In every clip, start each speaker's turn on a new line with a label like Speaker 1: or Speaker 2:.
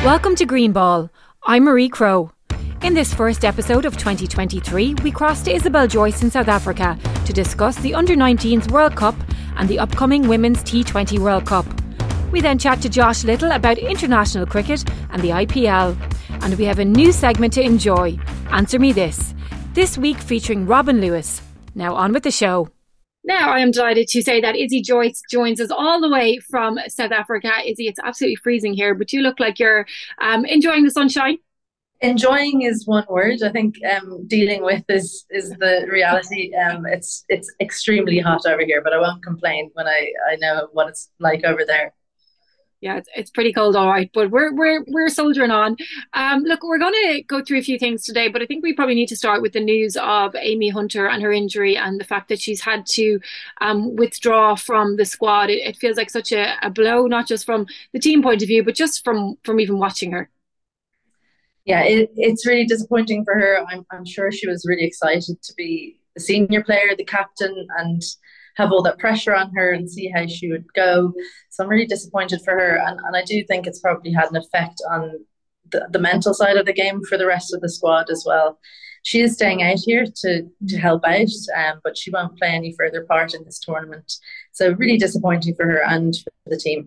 Speaker 1: Welcome to Greenball. I'm Marie Crowe. In this first episode of 2023, we cross to Isabel Joyce in South Africa to discuss the Under-19s World Cup and the upcoming Women's T20 World Cup. We then chat to Josh Little about international cricket and the IPL. And we have a new segment to enjoy, Answer Me this week featuring Robin Lewis. Now on with the show. Now I am delighted to say that Izzy Joyce joins us all the way from South Africa. Izzy, it's absolutely freezing here, but you look like you're enjoying the sunshine.
Speaker 2: Enjoying is one word. I think dealing with is the reality. It's extremely hot over here, but I won't complain when I know what it's like over there.
Speaker 1: Yeah, it's pretty cold, all right, but we're soldiering on. Look, we're going to go through a few things today, but I think we probably need to start with the news of Amy Hunter and her injury and the fact that she's had to withdraw from the squad. It feels like such a blow, not just from the team point of view, but just from even watching her.
Speaker 2: Yeah, it's really disappointing for her. I'm sure she was really excited to be the senior player, the captain, and have all that pressure on her and see how she would go. So I'm really disappointed for her. And I do think it's probably had an effect on the mental side of the game for the rest of the squad as well. She is staying out here to help out, but she won't play any further part in this tournament. So really disappointing for her and for the team.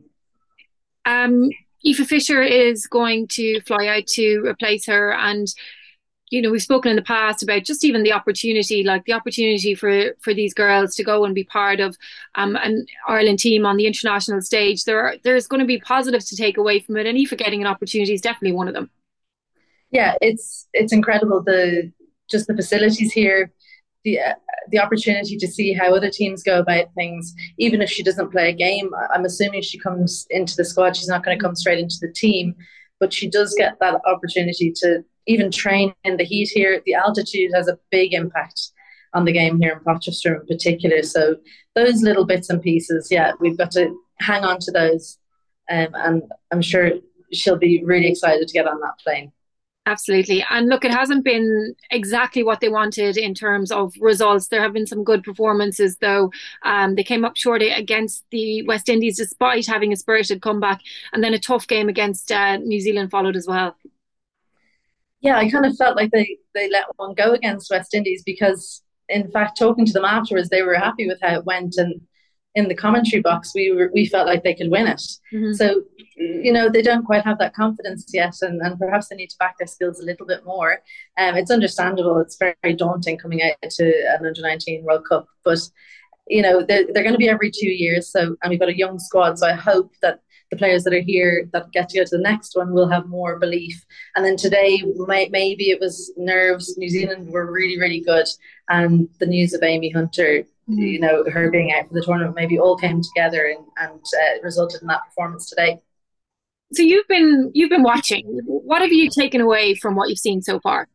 Speaker 1: Aoife Fisher is going to fly out to replace her, and you know, we've spoken in the past about just even the opportunity for these girls to go and be part of an Ireland team on the international stage. There's going to be positives to take away from it, and Aoife getting an opportunity is definitely one of them.
Speaker 2: Yeah, it's incredible, the facilities here, the opportunity to see how other teams go about things. Even if she doesn't play a game, I'm assuming she comes into the squad, she's not going to come straight into the team, but she does get that opportunity to even train in the heat here. The altitude has a big impact on the game here in Potchefstroom in particular. So those little bits and pieces, yeah, we've got to hang on to those. And I'm sure she'll be really excited to get on that plane.
Speaker 1: Absolutely. And look, it hasn't been exactly what they wanted in terms of results. There have been some good performances, though. They came up short against the West Indies, despite having a spirited comeback. And then a tough game against New Zealand followed as well.
Speaker 2: Yeah, I kind of felt like they let one go against West Indies because, in fact, talking to them afterwards, they were happy with how it went. And in the commentary box, we felt like they could win it. Mm-hmm. So, you know, they don't quite have that confidence yet, and perhaps they need to back their skills a little bit more. It's understandable. It's very daunting coming out to an Under-19 World Cup. But, you know, they're going to be every 2 years. So, and we've got a young squad. So I hope that the players that are here that get to go to the next one will have more belief. And then today, maybe it was nerves. New Zealand were really, really good. And the news of Amy Hunter, you know, her being out for the tournament, maybe all came together and resulted in that performance today.
Speaker 1: So you've been watching. What have you taken away from what you've seen so far?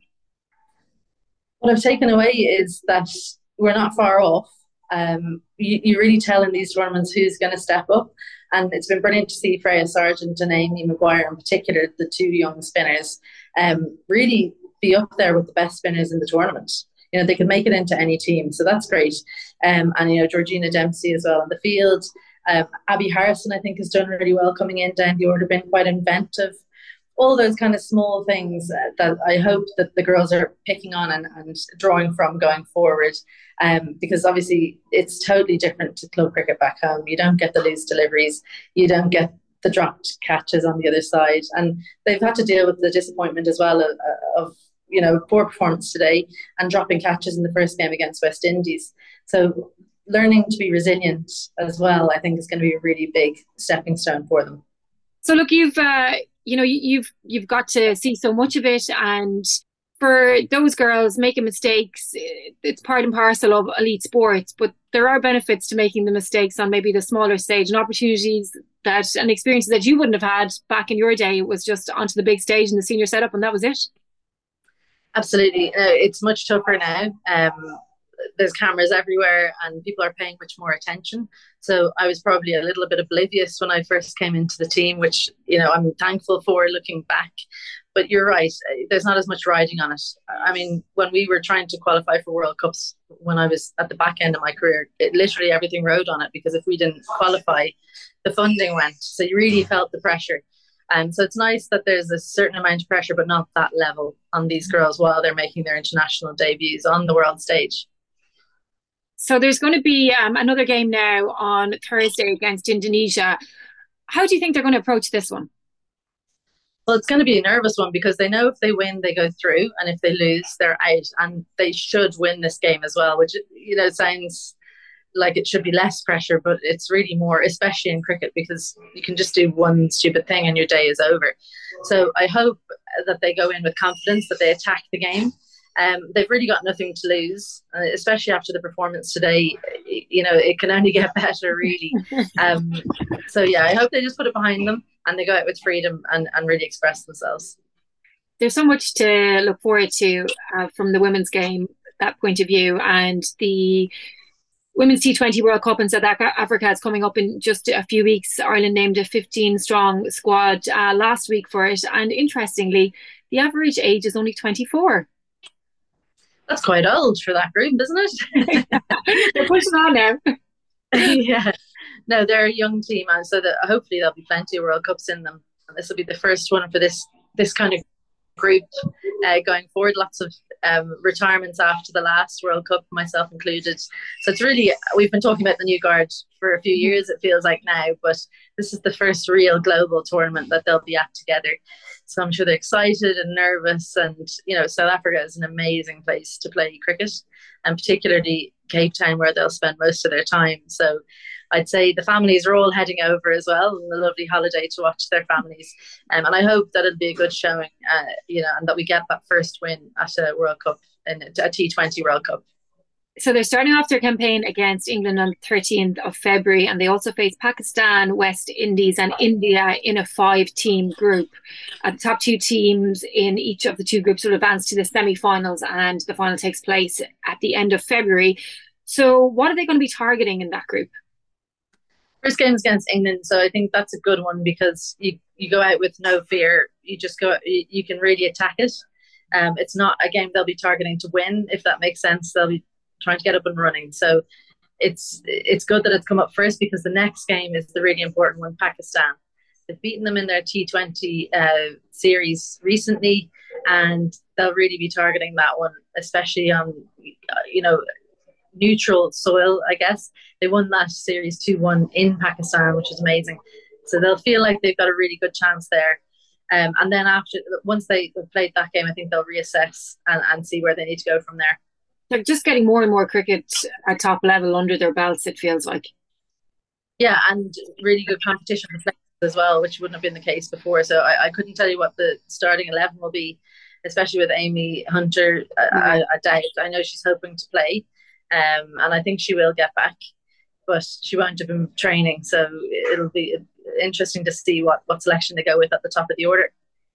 Speaker 2: What I've taken away is that we're not far off. You really tell in these tournaments who's going to step up. And it's been brilliant to see Freya Sargent and Amy Maguire in particular, the two young spinners, really be up there with the best spinners in the tournament. You know, they can make it into any team, so that's great. And, you know, Georgina Dempsey as well in the field. Abby Harrison, I think, has done really well coming in down the order, been quite inventive. All those kind of small things that I hope that the girls are picking on and drawing from going forward. Because obviously it's totally different to club cricket back home. You don't get the loose deliveries. You don't get the dropped catches on the other side. And they've had to deal with the disappointment as well of you know, poor performance today and dropping catches in the first game against West Indies. So learning to be resilient as well, I think, is going to be a really big stepping stone for them.
Speaker 1: So look, you've got to see so much of it, and for those girls making mistakes, it's part and parcel of elite sports, but there are benefits to making the mistakes on maybe the smaller stage, and opportunities and experiences that you wouldn't have had back in your day. It was just onto the big stage in the senior setup, and that was it.
Speaker 2: Absolutely. It's much tougher now. There's cameras everywhere and people are paying much more attention. So I was probably a little bit oblivious when I first came into the team, which, you know, I'm thankful for looking back. But you're right, there's not as much riding on it. I mean, when we were trying to qualify for World Cups, when I was at the back end of my career, literally everything rode on it, because if we didn't qualify, the funding went. So you really felt the pressure. So it's nice that there's a certain amount of pressure, but not that level on these girls while they're making their international debuts on the world stage.
Speaker 1: So there's going to be another game now on Thursday against Indonesia. How do you think they're going to approach this one?
Speaker 2: Well, it's going to be a nervous one because they know if they win, they go through, and if they lose, they're out. And they should win this game as well, which sounds like it should be less pressure, but it's really more, especially in cricket, because you can just do one stupid thing and your day is over. So I hope that they go in with confidence, that they attack the game. They've really got nothing to lose, especially after the performance today. It can only get better, really. So yeah, I hope they just put it behind them and they go out with freedom and really express themselves.
Speaker 1: There's so much to look forward to from the women's game, that point of view, and the Women's T20 World Cup in South Africa is coming up in just a few weeks. Ireland named a 15-strong squad last week for it. And interestingly, the average age is only 24.
Speaker 2: That's quite old for that group, isn't it?
Speaker 1: They're pushing on now.
Speaker 2: Yeah. No, they're a young team, and so that hopefully there'll be plenty of World Cups in them. And this will be the first one for this kind of group going forward. Lots of retirements after the last World Cup, myself included. So it's really, we've been talking about the new guard for a few years, it feels like now, but this is the first real global tournament that they'll be at together. So I'm sure they're excited and nervous. And, South Africa is an amazing place to play cricket, and particularly Cape Town, where they'll spend most of their time. So I'd say the families are all heading over as well, and a lovely holiday to watch their families. And I hope that it'll be a good showing, and that we get that first win at a World Cup, in a T20 World Cup.
Speaker 1: So they're starting off their campaign against England on 13th of February, and they also face Pakistan, West Indies and India in a 5-team group. The top 2 teams in each of the 2 groups will advance to the semi-finals, and the final takes place at the end of February. So what are they going to be targeting in that group?
Speaker 2: First game is against England, so I think that's a good one because you go out with no fear. You just go, you can really attack it. It's not a game they'll be targeting to win, if that makes sense. They'll be trying to get up and running. So it's good that it's come up first, because the next game is the really important one, Pakistan. They've beaten them in their T20 series recently, and they'll really be targeting that one, especially on neutral soil, I guess. They won that series 2-1 in Pakistan, which is amazing. So they'll feel like they've got a really good chance there. And then once they've played that game, I think they'll reassess and see where they need to go from there.
Speaker 1: They're just getting more and more cricket at top level under their belts, it feels like.
Speaker 2: Yeah, and really good competition as well, which wouldn't have been the case before. So I couldn't tell you what the starting 11 will be, especially with Amy Hunter. I doubt. I know she's hoping to play, and I think she will get back, but she won't have been training. So it'll be interesting to see what selection they go with at the top of the order.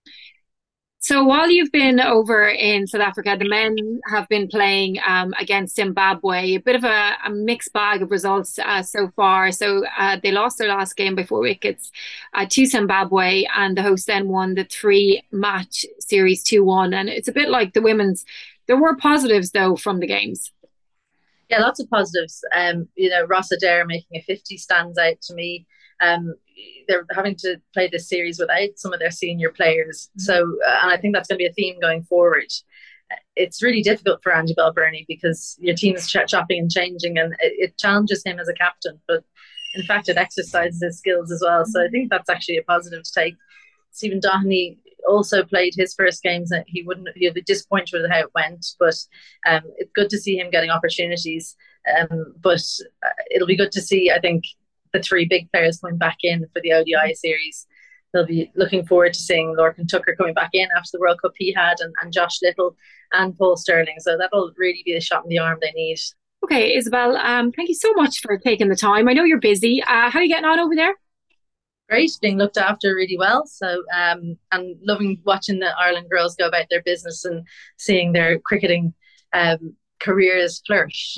Speaker 1: So while you've been over in South Africa, the men have been playing against Zimbabwe. A bit of a mixed bag of results so far. So they lost their last game by 4 wickets to Zimbabwe, and the hosts then won the 3-match series 2-1. And it's a bit like the women's. There were positives, though, from the games.
Speaker 2: Yeah, lots of positives. Ross Adair making a 50 stands out to me. They're having to play this series without some of their senior players. So, and I think that's going to be a theme going forward. It's really difficult for Andy Balbirnie because your team is chopping and changing, and it challenges him as a captain, but in fact it exercises his skills as well. So I think that's actually a positive to take. Stephen Doheney also played his first games, and he'll be disappointed with how it went, but it's good to see him getting opportunities. But it'll be good to see, I think, the 3 big players coming back in for the ODI series. They'll be looking forward to seeing Lorcan Tucker coming back in after the World Cup he had, and Josh Little and Paul Sterling. So that'll really be the shot in the arm they need.
Speaker 1: Okay, Isabel, thank you so much for taking the time. I know you're busy. How are you getting on over there?
Speaker 2: Great, being looked after really well. So and loving watching the Ireland girls go about their business and seeing their cricketing careers flourish.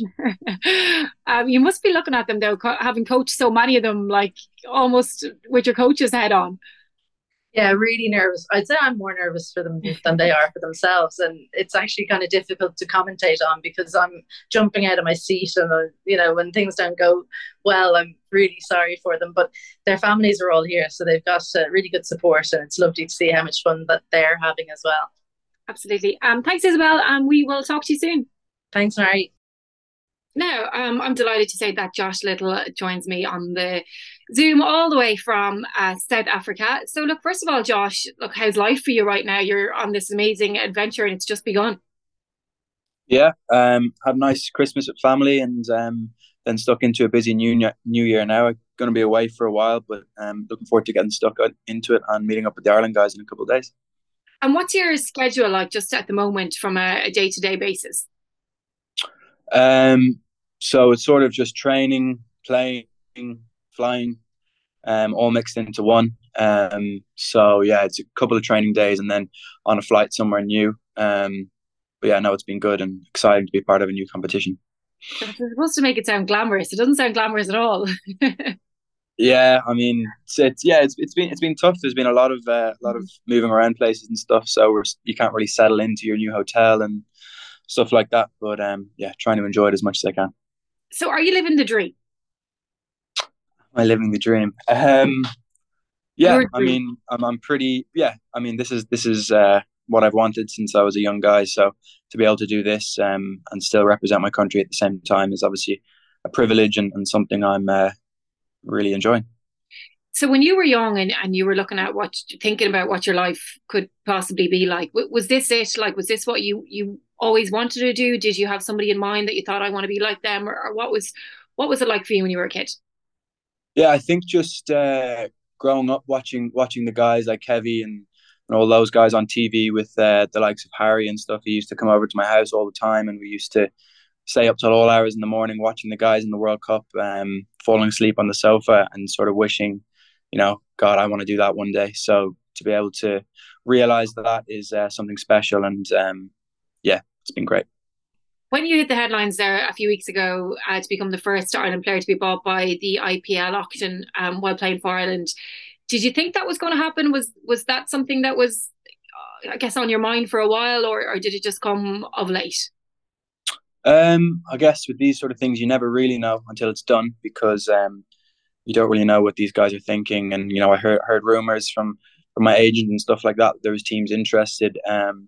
Speaker 1: You must be looking at them though, having coached so many of them, like almost with your coach's head on.
Speaker 2: Yeah, really nervous. I'd say I'm more nervous for them than they are for themselves, and it's actually kind of difficult to commentate on because I'm jumping out of my seat, and when things don't go well, I'm really sorry for them. But their families are all here, so they've got really good support, and it's lovely to see how much fun that they're having as well.
Speaker 1: Absolutely. Thanks, Isabel, and we will talk to you soon.
Speaker 2: Thanks, Mary.
Speaker 1: Now, I'm delighted to say that Josh Little joins me on the Zoom all the way from South Africa. So, look, first of all, Josh, look, how's life for you right now? You're on this amazing adventure and it's just begun.
Speaker 3: Yeah, had a nice Christmas with family, and then stuck into a busy new year now. I'm going to be away for a while, but looking forward to getting stuck into it and meeting up with the Ireland guys in a couple of days.
Speaker 1: And what's your schedule like just at the moment from a day-to-day basis?
Speaker 3: So it's sort of just training, playing, flying, all mixed into one. So yeah, it's a couple of training days and then on a flight somewhere new. But yeah, no, it's been good and exciting to be part of a new competition.
Speaker 1: It's supposed to make it sound glamorous. It doesn't sound glamorous at all.
Speaker 3: Yeah, I mean, it's been tough. There's been a lot of moving around places and stuff, so you can't really settle into your new hotel and stuff like that. But yeah, trying to enjoy it as much as I can.
Speaker 1: So, are you living the dream?
Speaker 3: Am I living the dream? Yeah,
Speaker 1: Your
Speaker 3: I
Speaker 1: dream.
Speaker 3: mean, I'm pretty. Yeah, I mean, this is what I've wanted since I was a young guy. So to be able to do this and still represent my country at the same time is obviously a privilege and something I'm really enjoying.
Speaker 1: So, when you were young and you were looking at thinking about what your life could possibly be like, was this it? Like, was this what you always wanted to do? Did you have somebody in mind that you thought I want to be like them, or what was it like for you when you were a kid?
Speaker 3: Yeah, I think just growing up watching the guys like Kevy and all those guys on TV with the likes of Harry and stuff. He used to come over to my house all the time, and we used to stay up till all hours in the morning watching the guys in the World Cup, falling asleep on the sofa and sort of wishing, God, I want to do that one day. So to be able to realize that is something special, and yeah, it's been great.
Speaker 1: When you hit the headlines there a few weeks ago to become the first Ireland player to be bought by the IPL auction while playing for Ireland, did you think that was going to happen? Was that something that was, I guess, on your mind for a while, or did it just come of late?
Speaker 3: I guess with these sort of things, you never really know until it's done because you don't really know what these guys are thinking. And I heard rumors from my agent and stuff like that. There was teams interested.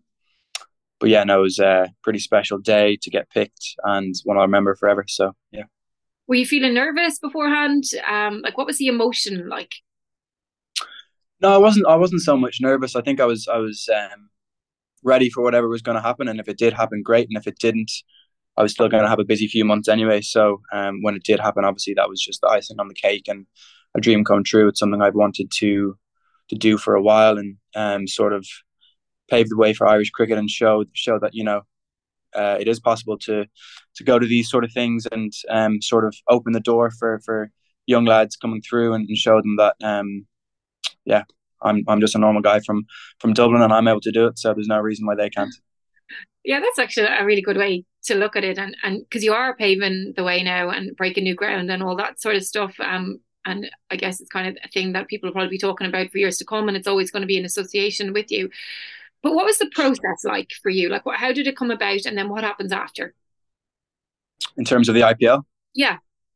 Speaker 3: But yeah, no, it was a pretty special day to get picked and one I'll remember forever. So yeah.
Speaker 1: Were you feeling nervous beforehand? Like, what was the emotion like?
Speaker 3: No, I wasn't. I wasn't so much nervous. I think I was ready for whatever was going to happen, and if it did happen, great. And if it didn't, I was still going to have a busy few months anyway. So when it did happen, obviously that was just the icing on the cake and a dream come true. It's something I've wanted to do for a while, and sort of pave the way for Irish cricket and show that it is possible to go to these sort of things and sort of open the door for young lads coming through and show them that yeah, I'm just a normal guy from Dublin and I'm able to do it. So there's no reason why they can't.
Speaker 1: Yeah, that's actually a really good way to look at it, and because you are paving the way now and breaking new ground and all that sort of stuff. And I guess it's kind of a thing that people will probably be talking about for years to come, and it's always going to be in association with you. But what was the process like for you? Like, how did it come about, and then what happens after?
Speaker 3: In terms of the IPL.
Speaker 1: Yeah,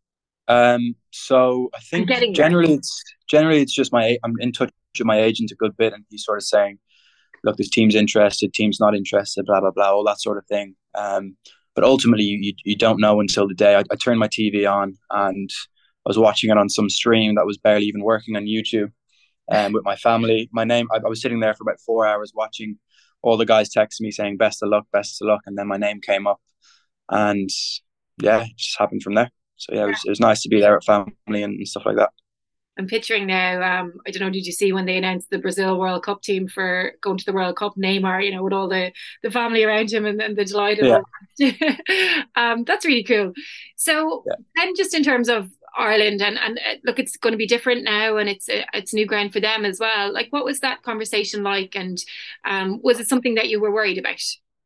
Speaker 3: So I
Speaker 1: and
Speaker 3: think
Speaker 1: getting there.
Speaker 3: generally it's just I'm in touch with my agent a good bit, and he's sort of saying, look, this team's interested, team's not interested, blah blah blah, all that sort of thing. But ultimately, you don't know until the day. I turned my TV on and I was watching it on some stream that was barely even working on YouTube, with my family. I was sitting there for about 4 hours watching all the guys text me saying best of luck, and then my name came up, and yeah, it just happened from there. So yeah, it was nice to be there with family and stuff like that.
Speaker 1: I'm picturing now. I don't know. Did you see when they announced the Brazil World Cup team for going to the World Cup? Neymar, with all the family around him and the delight and
Speaker 3: Yeah,
Speaker 1: all that. That's really cool. So
Speaker 3: yeah.
Speaker 1: then, just in terms of Ireland and look, it's going to be different now, and it's new ground for them as well. Like, what was that conversation like? And was it something that you were worried about?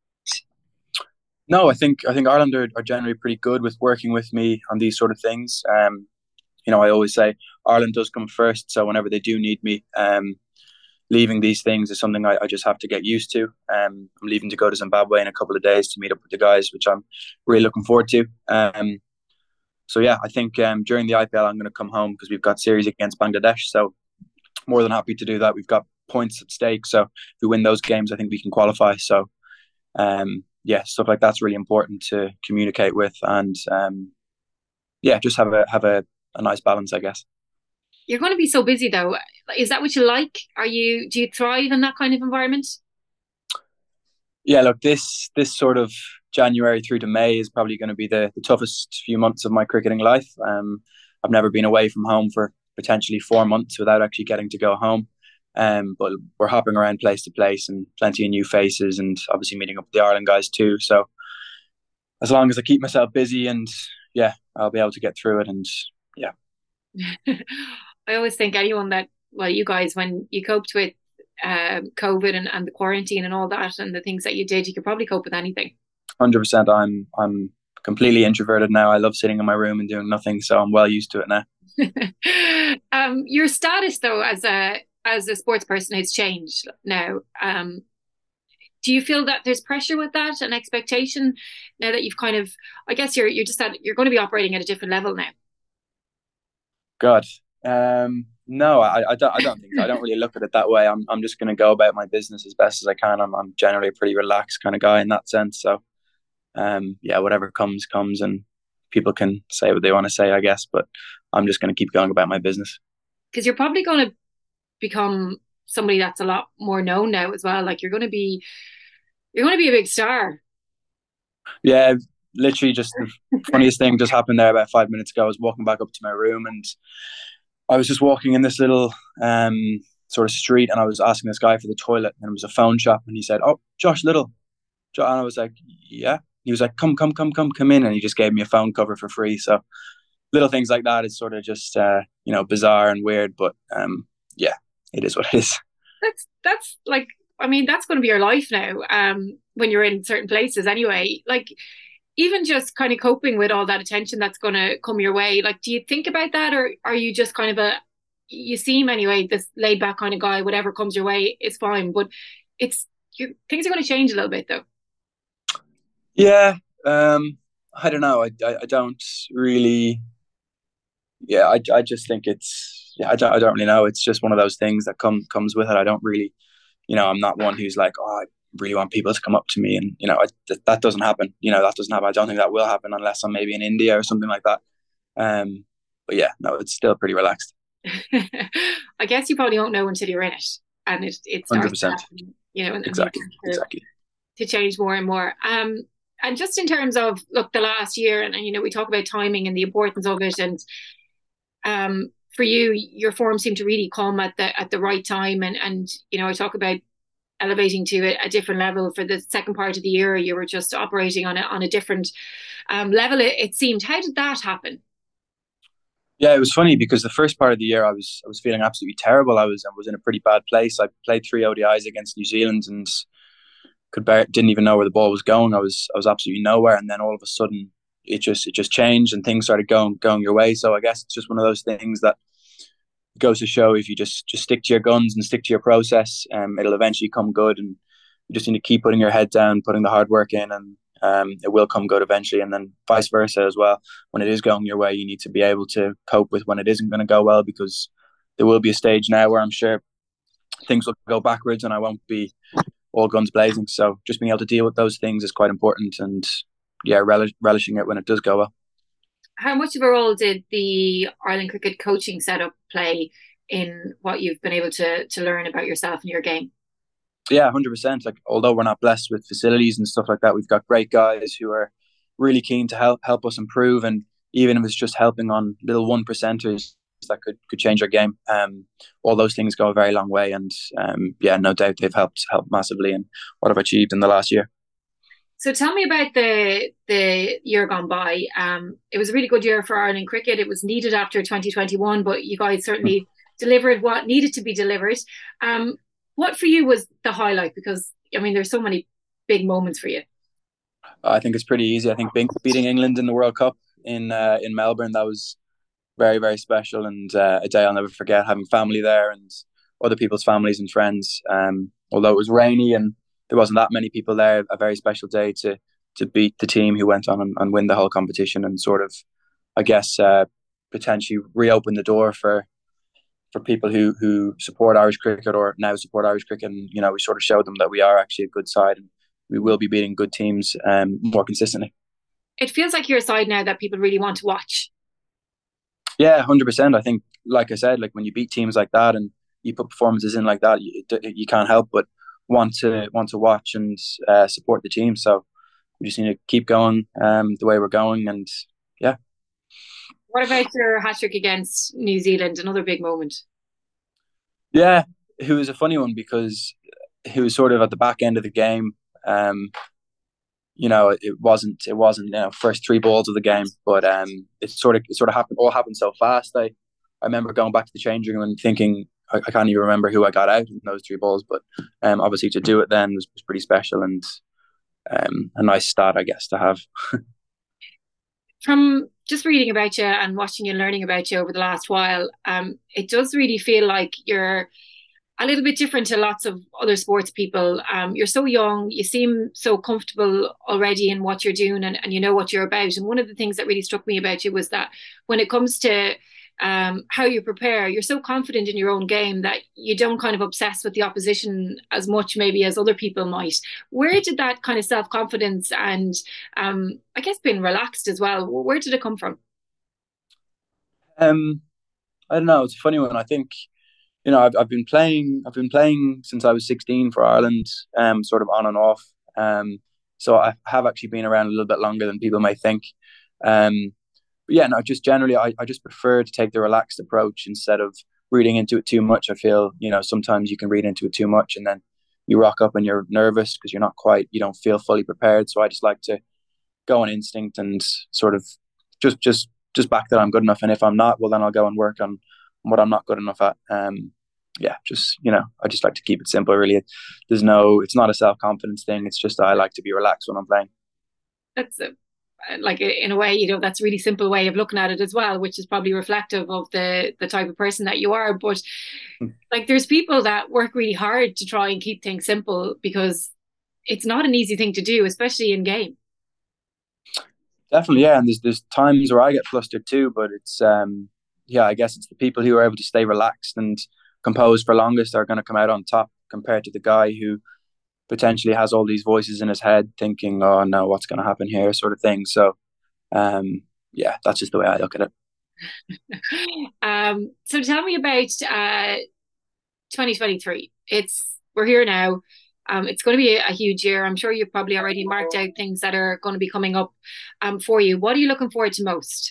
Speaker 3: No, I think Ireland are generally pretty good with working with me on these sort of things. I always say Ireland does come first, so whenever they do need me, leaving these things is something I just have to get used to. I'm leaving to go to Zimbabwe in a couple of days to meet up with the guys, which I'm really looking forward to. So yeah, I think during the IPL I'm going to come home because we've got series against Bangladesh. So more than happy to do that. We've got points at stake, so if we win those games, I think we can qualify. So yeah, stuff like that's really important to communicate with, and yeah, just have a nice balance, I guess.
Speaker 1: You're going to be so busy though. Is that what you like? Do you thrive in that kind of environment?
Speaker 3: Yeah, look, this sort of January through to May is probably going to be the toughest few months of my cricketing life. I've never been away from home for potentially 4 months without actually getting to go home. But we're hopping around place to place and plenty of new faces, and obviously meeting up with the Ireland guys too. So as long as I keep myself busy, and yeah, I'll be able to get through it. And yeah.
Speaker 1: I always think anyone that, well, you guys, when you coped with COVID and the quarantine and all that and the things that you did, you could probably cope with anything.
Speaker 3: 100%. I'm completely introverted now. I love sitting in my room and doing nothing, so I'm well used to it
Speaker 1: now. Your status though as a sports person has changed now. Do you feel that there's pressure with that and expectation now that you've kind of, I guess you're going to be operating at a different level now?
Speaker 3: God, no, I don't think so. I don't really look at it that way. I'm just going to go about my business as best as I can. I'm generally a pretty relaxed kind of guy in that sense. So, yeah, whatever comes, and people can say what they want to say, I guess. But I'm just going to keep going about my business.
Speaker 1: Because you're probably going to become somebody that's a lot more known now as well. Like you're going to be a big star.
Speaker 3: Yeah, literally just the funniest thing just happened there about 5 minutes ago. I was walking back up to my room and I was just walking in this little sort of street, and I was asking this guy for the toilet, and it was a phone shop, and he said, "Oh, Josh Little." And I was like, "Yeah." He was like, "Come in," and he just gave me a phone cover for free. So little things like that is sort of just bizarre and weird, but yeah, it is what it is.
Speaker 1: That's like, I mean, that's going to be your life now. When you're in certain places, anyway, like even just kind of coping with all that attention that's going to come your way. Like, do you think about that, or are you just kind of you seem anyway, this laid back kind of guy, whatever comes your way is fine, but things are going to change a little bit though.
Speaker 3: Yeah. I don't know. I don't really, yeah, I just think I don't really know. It's just one of those things that comes with it. I don't really, I'm not one who's like, oh, I really want people to come up to me, and that doesn't happen. That doesn't happen. I don't think that will happen unless I'm maybe in India or something like that. But yeah, no, it's still pretty relaxed.
Speaker 1: I guess you probably won't know until you're in it, and it starts
Speaker 3: 100%.
Speaker 1: And
Speaker 3: exactly
Speaker 1: to change more and more. And just in terms of look, the last year, and we talk about timing and the importance of it, and for you, your form seemed to really come at the right time, and I talk about elevating to a different level. For the second part of the year, you were just operating on a different level. It seemed. How did that happen?
Speaker 3: Yeah, it was funny because the first part of the year I was feeling absolutely terrible. I was in a pretty bad place. I played 3 ODIs against New Zealand and didn't even know where the ball was going. I was absolutely nowhere, and then all of a sudden it just changed and things started going your way. So I guess it's just one of those things that goes to show if you just stick to your guns and stick to your process, it'll eventually come good. And you just need to keep putting your head down, putting the hard work in, and it will come good eventually. And then vice versa as well. When it is going your way, you need to be able to cope with when it isn't going to go well, because there will be a stage now where I'm sure things will go backwards and I won't be all guns blazing. So just being able to deal with those things is quite important, and yeah, relishing it when it does go well.
Speaker 1: How much of a role did the Ireland cricket coaching setup play in what you've been able to learn about yourself and your game?
Speaker 3: Yeah, 100%. Like, although we're not blessed with facilities and stuff like that, we've got great guys who are really keen to help us improve. And even if it's just helping on little 1%ers that could change our game, all those things go a very long way. And yeah, no doubt they've helped massively in what I've achieved in the last year.
Speaker 1: So tell me about the year gone by. It was a really good year for Ireland cricket. It was needed after 2021, but you guys certainly delivered what needed to be delivered. What for you was the highlight? Because I mean, there's so many big moments for you.
Speaker 3: I think it's pretty easy. I think beating England in the World Cup in Melbourne, that was very, very special, and a day I'll never forget. Having family there and other people's families and friends. Although it was rainy and there wasn't that many people there, a very special day to beat the team who went on and win the whole competition, and sort of, I guess, potentially reopen the door for people who support Irish cricket or now support Irish cricket. And, we sort of showed them that we are actually a good side and we will be beating good teams more consistently.
Speaker 1: It feels like you're a side now that people really want to watch.
Speaker 3: Yeah, 100%. I think, like I said, like when you beat teams like that and you put performances in like that, you can't help but want to watch and support the team. So we just need to keep going the way we're going, and yeah.
Speaker 1: What about your hat trick against New Zealand? Another big moment.
Speaker 3: Yeah, it was a funny one because he was sort of at the back end of the game. It wasn't first three balls of the game, but it sort of happened so fast. I remember going back to the changing room and thinking I can't even remember who I got out in those three balls, but obviously to do it then was pretty special and a nice stat, I guess, to have.
Speaker 1: From just reading about you and watching and learning about you over the last while, it does really feel like you're a little bit different to lots of other sports people. You're so young, you seem so comfortable already in what you're doing, and you know what you're about. And one of the things that really struck me about you was that when it comes to how you prepare, you're so confident in your own game that you don't kind of obsess with the opposition as much maybe as other people might. Where did that kind of self-confidence and I guess being relaxed as well, where did it come from?
Speaker 3: I don't know. It's a funny one. I think, I've been playing since I was 16 for Ireland, sort of on and off. So I have actually been around a little bit longer than people may think. But yeah, no, just generally, I just prefer to take the relaxed approach instead of reading into it too much. I feel, sometimes you can read into it too much and then you rock up and you're nervous because you don't feel fully prepared. So I just like to go on instinct and sort of just back that I'm good enough. And if I'm not, well, then I'll go and work on what I'm not good enough at. I just like to keep it simple, really. It's not a self-confidence thing. It's just I like to be relaxed when I'm playing.
Speaker 1: That's like in a way, that's a really simple way of looking at it as well, which is probably reflective of the type of person that you are. But like, there's people that work really hard to try and keep things simple because it's not an easy thing to do, especially in game.
Speaker 3: Definitely, yeah. And there's times where I get flustered too, but it's I guess it's the people who are able to stay relaxed and composed for longest are going to come out on top compared to the guy who potentially has all these voices in his head thinking, oh no, what's going to happen here, sort of thing. So that's just the way I look at
Speaker 1: it. So tell me about 2023. We're here now. It's going to be a huge year. I'm sure you've probably already marked out things that are going to be coming up for you. What are you looking forward to most?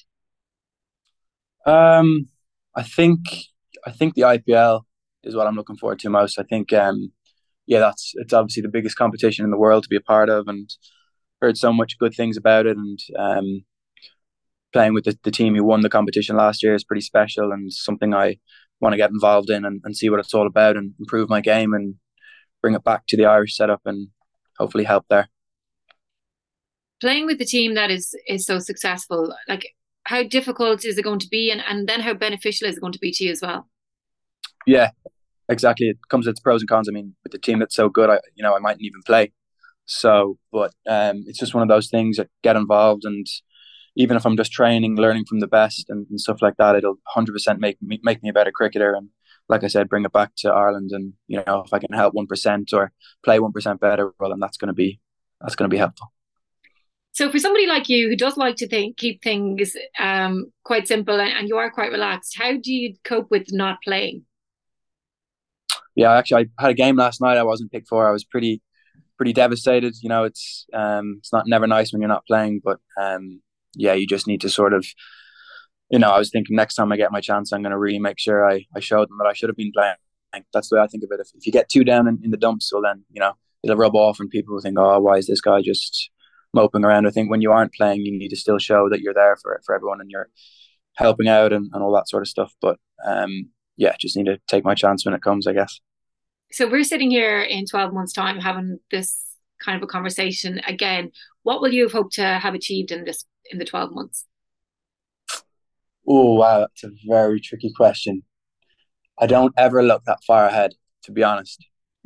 Speaker 3: I think the IPL is what I'm looking forward to most. I think it's obviously the biggest competition in the world to be a part of, and heard so much good things about it. And playing with the team who won the competition last year is pretty special and something I want to get involved in and see what it's all about and improve my game and bring it back to the Irish setup and hopefully help there.
Speaker 1: Playing with the team that is so successful, like, how difficult is it going to be, and then how beneficial is it going to be to you as well?
Speaker 3: Yeah, exactly. It comes with pros and cons. I mean, with the team that's so good, I mightn't even play. So, but it's just one of those things that get involved, and even if I'm just training, learning from the best and stuff like that, it'll 100% make me a better cricketer. And like I said, bring it back to Ireland. And if I can help 1% or play 1% better, well, then that's going to be helpful.
Speaker 1: So for somebody like you who does like to keep things quite simple and you are quite relaxed, how do you cope with not playing?
Speaker 3: Yeah, actually, I had a game last night I wasn't picked for. I was pretty devastated. It's never nice when you're not playing, but you just need to sort of, I was thinking next time I get my chance, I'm going to really make sure I show them that I should have been playing. That's the way I think of it. If you get too down in the dumps, well then, it'll rub off and people will think, oh, why is this guy just moping around? I think when you aren't playing, you need to still show that you're there for everyone and you're helping out and all that sort of stuff. But just need to take my chance when it comes, I guess.
Speaker 1: So we're sitting here in 12 months' time having this kind of a conversation again. What will you have hoped to have achieved in the 12 months?
Speaker 3: Oh, wow, that's a very tricky question. I don't ever look that far ahead, to be honest.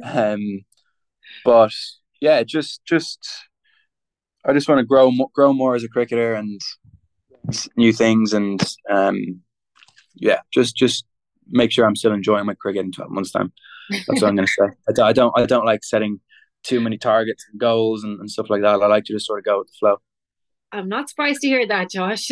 Speaker 3: But yeah, just I just want to grow more as a cricketer and new things, and yeah, just make sure I'm still enjoying my cricket in 12 months' time. That's what I'm going to say. I don't like setting too many targets and goals and stuff like that. I like to just sort of go with the flow.
Speaker 1: I'm not surprised to hear that, Josh.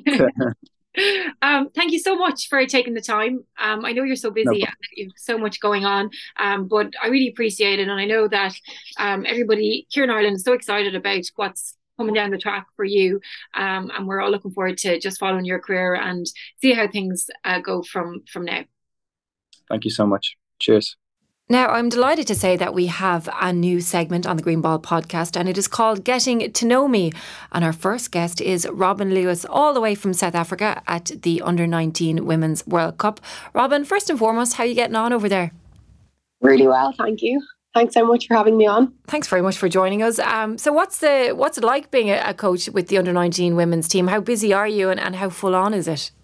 Speaker 1: Thank you so much for taking the time. I know you're so
Speaker 3: No
Speaker 1: busy and you've so much going on, but I really appreciate it. And I know that everybody here in Ireland is so excited about what's coming down the track for you. And we're all looking forward to just following your career and see how things go from now.
Speaker 3: Thank you so much. Cheers.
Speaker 1: Now, I'm delighted to say that we have a new segment on the Green Ball podcast, and it is called Getting to Know Me. And our first guest is Robin Lewis, all the way from South Africa at the Under-19 Women's World Cup. Robin, first and foremost, how are you getting on over there?
Speaker 4: Really well, thank you. Thanks so much for having me on.
Speaker 1: Thanks very much for joining us. So what's it like being a coach with the Under-19 women's team? How busy are you and how full on is it?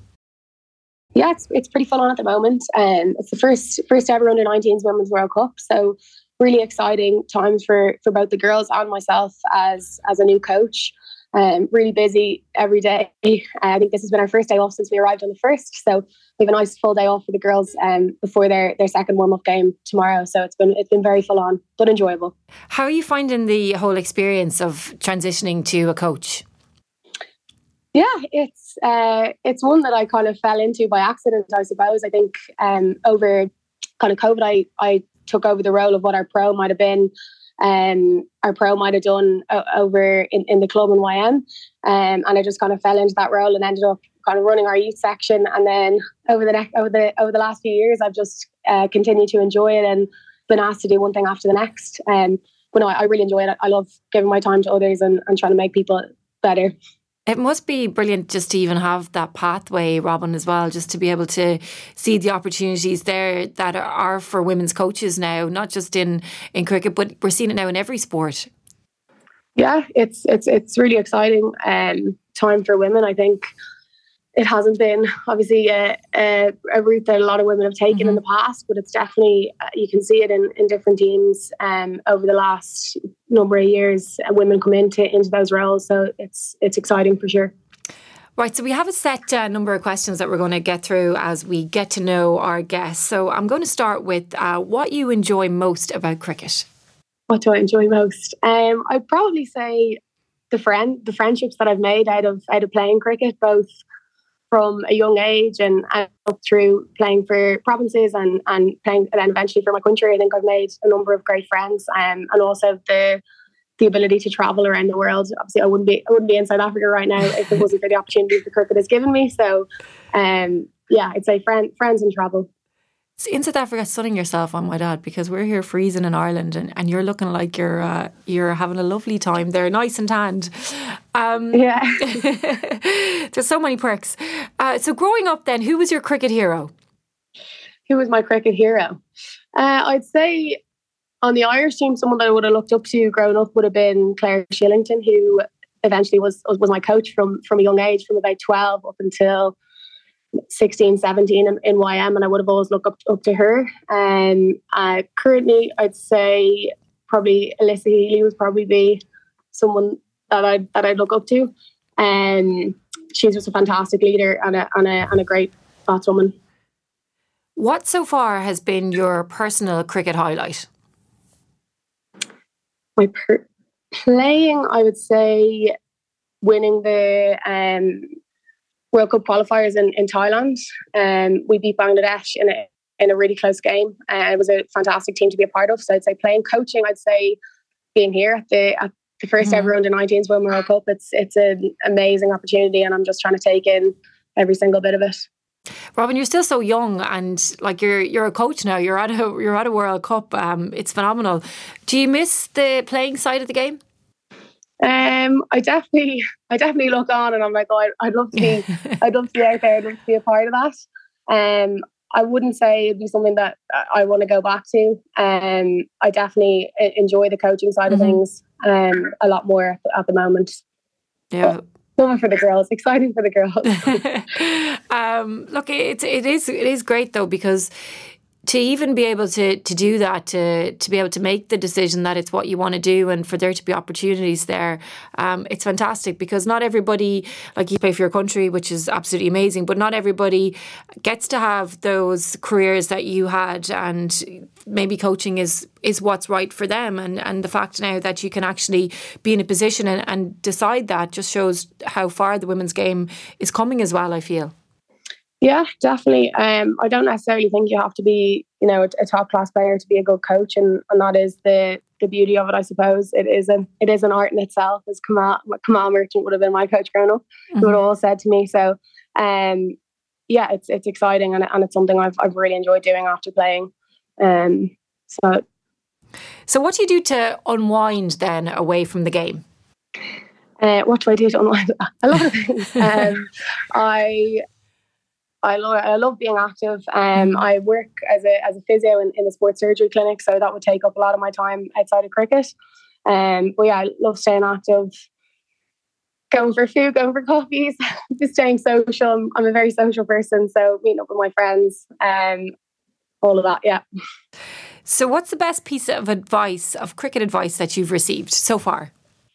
Speaker 4: Yeah, it's pretty full on at the moment. It's the first ever Under-19s Women's World Cup, so really exciting times for both the girls and myself as a new coach. Really busy every day. I think this has been our first day off since we arrived on the 1st, so we have a nice full day off for the girls before their second warm-up game tomorrow. So it's been very full on, but enjoyable.
Speaker 1: How are you finding the whole experience of transitioning to a coach?
Speaker 4: Yeah, it's one that I kind of fell into by accident, I suppose. I think over kind of COVID, I took over the role of what our pro might have been. Our pro might have done over in the club in YM, and I just kind of fell into that role and ended up kind of running our youth section. And then over the last few years, I've just continued to enjoy it and been asked to do one thing after the next. But no, I really enjoy it. I love giving my time to others and trying to make people better.
Speaker 1: It must be brilliant just to even have that pathway, Robin, as well, just to be able to see the opportunities there that are for women's coaches now, not just in cricket, but we're seeing it now in every sport.
Speaker 4: Yeah, it's really exciting time for women. I think it hasn't been obviously a route that a lot of women have taken in the past, but it's definitely, you can see it in different teams over the last number of years. Women come into those roles, so it's exciting for sure.
Speaker 1: Right, so we have a set number of questions that we're going to get through as we get to know our guests. So I'm going to start with what you enjoy most about cricket.
Speaker 4: What do I enjoy most? I'd probably say the friendships that I've made out of playing cricket, both from a young age and up through playing for provinces and playing, and then eventually for my country. I think I've made a number of great friends, and also the ability to travel around the world. Obviously, I wouldn't be in South Africa right now if it wasn't for the opportunities the cricket has given me. So, yeah, I'd say friends and travel.
Speaker 1: In South Africa, sunning yourself, I might add, because we're here freezing in Ireland, and you're looking like you're having a lovely time there, nice and tanned.
Speaker 4: Yeah,
Speaker 1: there's so many perks. So growing up, then, who was your cricket hero?
Speaker 4: Who was my cricket hero? I'd say on the Irish team, someone that I would have looked up to growing up would have been Claire Shillington, who eventually was my coach from a young age, from about 12 up until 16, 17 in YM, and I would have always looked up to her. Currently, I'd say probably Alyssa Healy would probably be someone that I'd look up to. She's just a fantastic leader and a great batswoman.
Speaker 1: What so far has been your personal cricket highlight?
Speaker 4: My playing, I would say, winning the World Cup qualifiers in Thailand. We beat Bangladesh in a really close game. It was a fantastic team to be a part of. So I'd say playing. Coaching, I'd say being here at the first ever Under-19s Women's World Cup. It's an amazing opportunity, and I'm just trying to take in every single bit of it.
Speaker 1: Robin, you're still so young, and like you're a coach now. You're at a World Cup. It's phenomenal. Do you miss the playing side of the game?
Speaker 4: I definitely look on and I'm like, oh, I'd love to be out there. I'd love to be a part of that. I wouldn't say it'd be something that I want to go back to. I definitely enjoy the coaching side of things a lot more at the moment.
Speaker 1: Yeah.
Speaker 4: Something for the girls, exciting for the girls.
Speaker 1: Look, it is great though, because to even be able to do that, to be able to make the decision that it's what you want to do, and for there to be opportunities there, it's fantastic, because not everybody, like, you play for your country, which is absolutely amazing, but not everybody gets to have those careers that you had, and maybe coaching is what's right for them, and the fact now that you can actually be in a position and decide that just shows how far the women's game is coming as well, I feel.
Speaker 4: Yeah, definitely. I don't necessarily think you have to be, a top class player to be a good coach, and that is the beauty of it, I suppose. It is an art in itself, as Kamal Merchant would have been my coach growing up. Mm-hmm. He would have all said to me. So, it's exciting, and it's something I've really enjoyed doing after playing. So
Speaker 1: what do you do to unwind then away from the game?
Speaker 4: What do I do to unwind? A lot of things. I love being active. I work as a physio in a sports surgery clinic, so that would take up a lot of my time outside of cricket. But yeah, I love staying active, going for food, going for coffees, just staying social. I'm a very social person, so meeting up with my friends, all of that. Yeah.
Speaker 1: So, what's the best piece of cricket advice that you've received so far?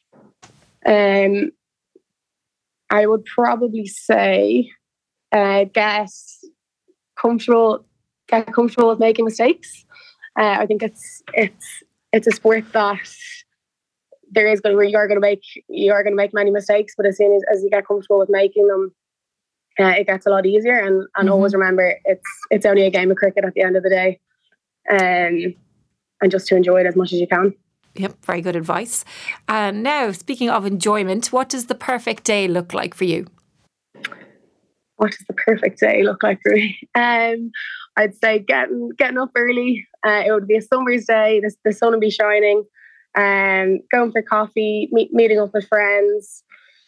Speaker 4: I would probably say, get comfortable with making mistakes. I think it's a sport that you're going to make many mistakes, but as soon as you get comfortable with making them, it gets a lot easier. And always remember, it's only a game of cricket at the end of the day, and just to enjoy it as much as you can.
Speaker 1: Yep, very good advice. And now, speaking of enjoyment, what does the perfect day look like for you?
Speaker 4: What does the perfect day look like for me? I'd say getting up early. It would be a summer's day. The sun would be shining. Going for coffee, meeting up with friends.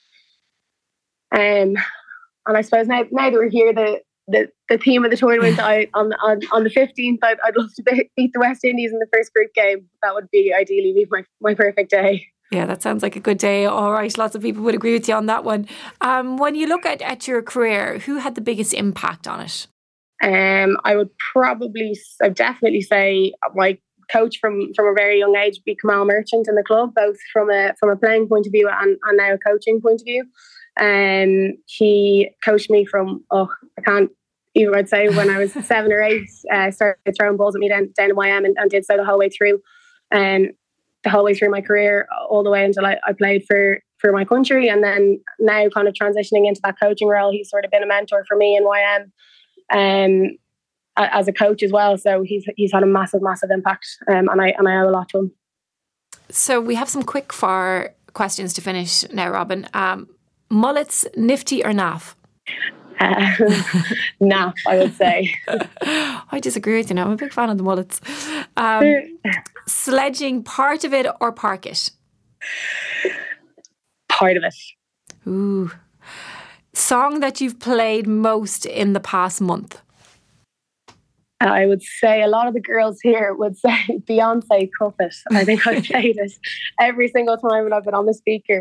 Speaker 4: And I suppose now that we're here, the theme of the tournament, on the 15th, I'd love to beat the West Indies in the first group game. That would ideally be my perfect day.
Speaker 1: Yeah, that sounds like a good day. All right, lots of people would agree with you on that one. When you look at your career, who had the biggest impact on it?
Speaker 4: I'd definitely say my coach from a very young age would be Kamal Merchant in the club, both from a playing point of view and now a coaching point of view. He coached me from, I'd say when I was 7 or 8, started throwing balls at me down in YM and did so the whole way through. The whole way through my career, all the way until I played for my country, and then now kind of transitioning into that coaching role. He's sort of been a mentor for me in YM, as a coach as well. So he's had a massive impact, and I owe a lot to him.
Speaker 1: So we have some quick fire questions to finish now, Robin. Mullets, nifty or naff?
Speaker 4: Naff, I would say.
Speaker 1: I disagree with you now. I'm a big fan of the mullets. Sledging, part of it or park it?
Speaker 4: Part of it.
Speaker 1: Ooh. Song that you've played most in the past month?
Speaker 4: I would say a lot of the girls here would say Beyonce, Cuff It. I think I've played it every single time when I've been on the speaker.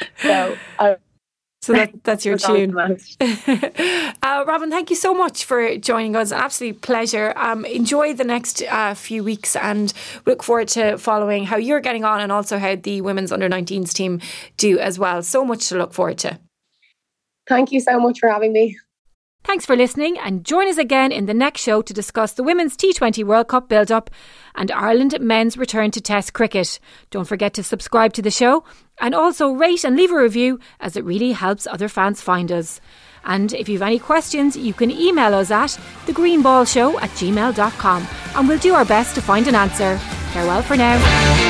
Speaker 1: So that's your tune. Robin, thank you so much for joining us. An absolute pleasure. Enjoy the next few weeks, and look forward to following how you're getting on, and also how the women's under-19s team do as well. So much to look forward to.
Speaker 4: Thank you so much for having me.
Speaker 1: Thanks for listening, and join us again in the next show to discuss the Women's T20 World Cup build-up and Ireland men's return to Test cricket. Don't forget to subscribe to the show, and also rate and leave a review, as it really helps other fans find us. And if you have any questions, you can email us at thegreenballshow@gmail.com, and we'll do our best to find an answer. Farewell for now.